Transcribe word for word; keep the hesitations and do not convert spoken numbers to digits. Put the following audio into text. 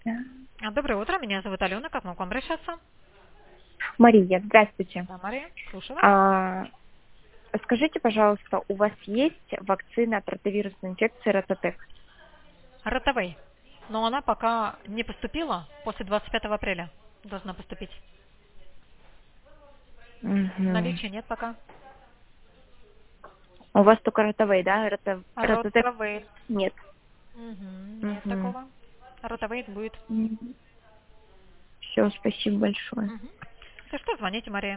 Да. А, Доброе утро, меня зовут Алена, как могу к вам обращаться? Мария, здравствуйте. Да, Мария, слушаю вас. А, скажите, пожалуйста, у вас есть вакцина от ротовирусной инфекции Рототек? Ротовей. Но она пока не поступила, после двадцать пятого апреля должна поступить. Мгм. Наличия нет пока. У вас только ротовей, да? Рото... Рототек Ротовей. нет. Мгм, нет Угу. такого. Ротовей будет. Все, спасибо большое. Мгм. Если что, звоните, Мария.